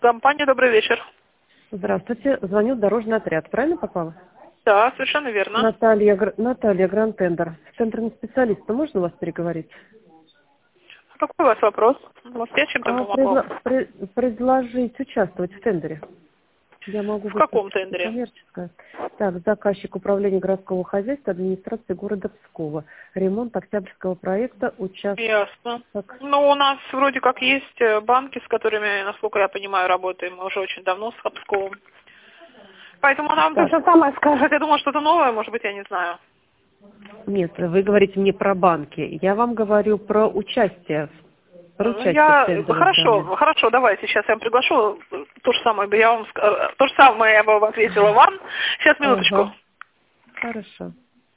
Компания «Добрый вечер». Здравствуйте. Звоню в дорожный отряд. Правильно попала? Да, совершенно верно. Наталья Гранд-Тендер. С центральным специалистом можно вас переговорить? Какой у вас вопрос? Может, я чем-то помогу? Предложить участвовать в тендере. Я могу В каком выслать тендере? коммерческое. Так, заказчик управления городского хозяйства администрации города Пскова. Ремонт Октябрьского проекта. Ясно. Так. Ну, у нас вроде как есть банки, с которыми, насколько я понимаю, работаем. Мы уже очень давно с Псковом. Поэтому она вам то Так. же самое скажет. Я думаю, что-то новое, может быть, я не знаю. Нет, вы говорите мне про банки. Я вам говорю про участие. Про участие в тендере в данном. Хорошо, давайте, сейчас я вам приглашу. То же самое бы я вам то же самое я бы вам ответила вам. Сейчас, минуточку. Ага. Хорошо.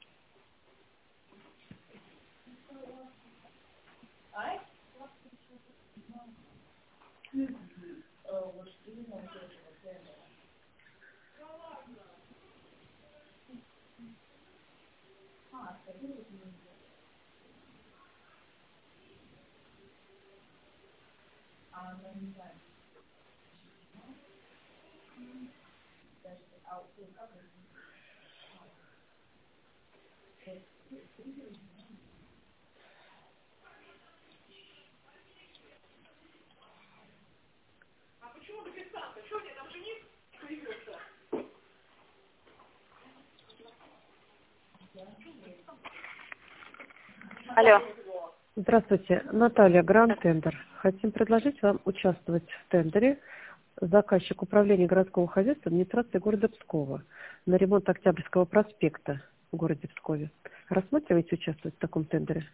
Алло. Здравствуйте, Наталья Гранд-Тендер. Хотим предложить вам участвовать в тендере. Заказчик управления городского хозяйства администрации города Пскова на ремонт Октябрьского проспекта в городе Пскове. Рассматриваете участвовать в таком тендере?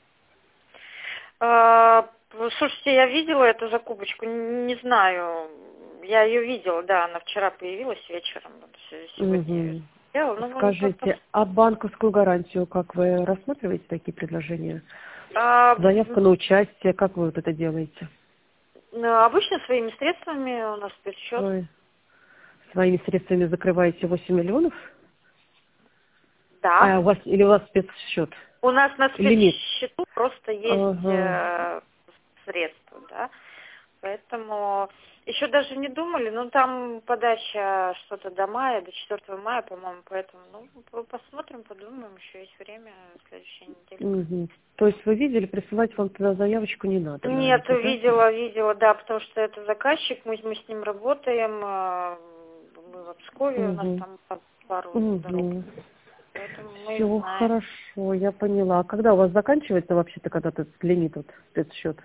Слушайте, я видела эту закупочку, не знаю, я ее видела, да, она вчера появилась вечером, сегодня я её сделала. Ну, Скажите, а банковскую гарантию, как вы рассматриваете такие предложения? Заявка на участие, как вы вот это делаете? Обычно своими средствами у нас спецсчет. Вы своими средствами закрываете 8 миллионов? Да. Или у вас спецсчет? У нас на Лимит. спецсчету просто есть средства, да. Поэтому еще даже не думали, но там подача что-то до мая, до 4 мая, по-моему, поэтому, посмотрим, подумаем, еще есть время в следующей неделе. То есть вы видели, присылать вам туда заявочку не надо? Нет, наверное, видела, да, потому что это заказчик, мы с ним работаем, мы в Пскове, у нас там пару дорог. Поэтому мы Все знаем. хорошо, я поняла. А когда у вас заканчивается вообще-то, когда этот лимит, вот, спецсчет?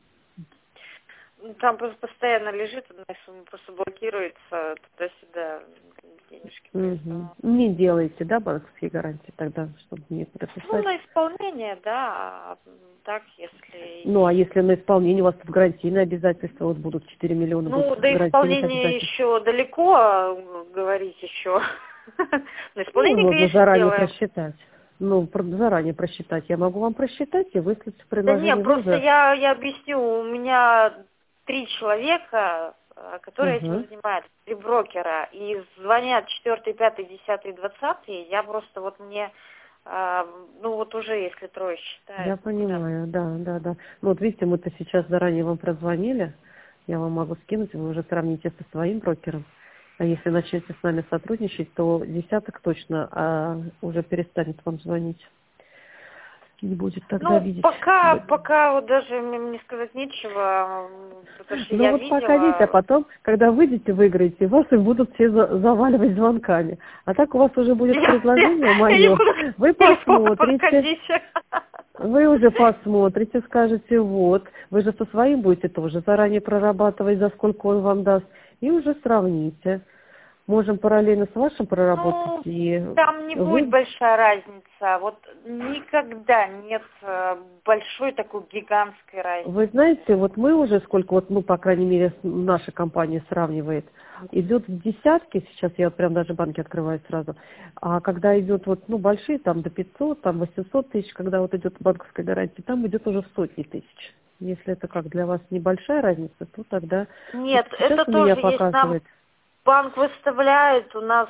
Там просто постоянно лежит, одна сумма просто блокируется туда-сюда денежки. Не делаете, да, банковские гарантии тогда, чтобы не прописать? Ну, на исполнение, да, а так, если... Ну, а если на исполнение у вас тут гарантийные обязательства, вот будут 4 миллиона. Ну, до исполнения еще далеко говорить еще. На исполнение, можно конечно, заранее делаем. просчитать. Заранее просчитать. Я могу вам просчитать и выслать Да предложение. нет, просто я объясню, у меня 3 человека, которые этим занимаются, 3 брокера, и звонят 4, 5, 10, 20, я просто мне, уже если трое считают. Я понимаю, да. Ну, вот видите, мы-то сейчас заранее вам прозвонили, я вам могу скинуть, вы уже сравните со своим брокером. А если начнете с нами сотрудничать, то десяток точно уже перестанет вам звонить. Не будет тогда видеть. Пока вот даже мне сказать нечего, потому что я видела... пока видите, а потом, когда выйдете, выиграете, вас и будут все заваливать звонками. А так у вас уже будет предложение мое, вы посмотрите, вы уже посмотрите, скажете, вот, вы же со своим будете тоже заранее прорабатывать, за сколько он вам даст, и уже сравните. Можем параллельно с вашим проработать. Там не будет большая разница. Вот никогда нет большой такой гигантской разницы. Вы знаете, вот мы уже сколько, по крайней мере, наша компания сравнивает, идет в десятки, сейчас я прям даже банки открываю сразу, а когда идет большие, там до 500, там 800 тысяч, когда идет банковская гарантия, там идет уже в сотни тысяч. Если это как для вас небольшая разница, то тогда... Нет, это тоже есть. Банк выставляет, у нас,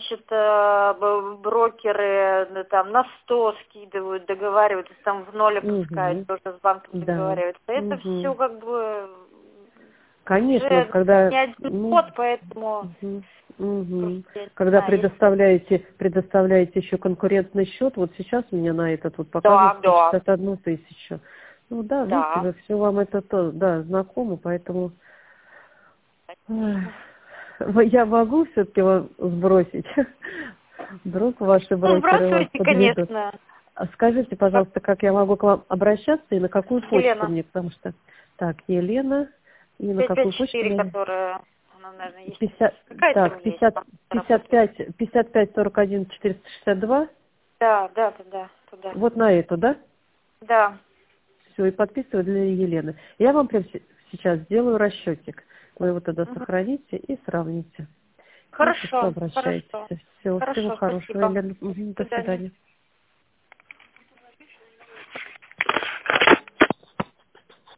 брокеры на 100 скидывают, договариваются, там в ноль опускают, тоже с банком договариваются. Это все Конечно, уже когда... не один год, поэтому... Когда предоставляете еще конкурентный счет, вот сейчас у меня на этот вот показывает 161 тысячу. Ну да, видите, вы, все вам это знакомо, поэтому я могу все-таки вам сбросить. Вдруг ваши брокеры вас подведут. Конечно. Скажите, пожалуйста, как я могу к вам обращаться и на какую почту мне, потому что... Так, Елена, и на какую почту мне... которая... Наверное, есть. 55 41 462. Да, туда. Вот на эту, да? Да. Все, и подписываю для Елены. Я вам прямо сейчас сделаю расчетик. Вы его тогда сохраните и сравните. Хорошо. Обращайтесь. Все, всего хорошего, Елена. До свидания.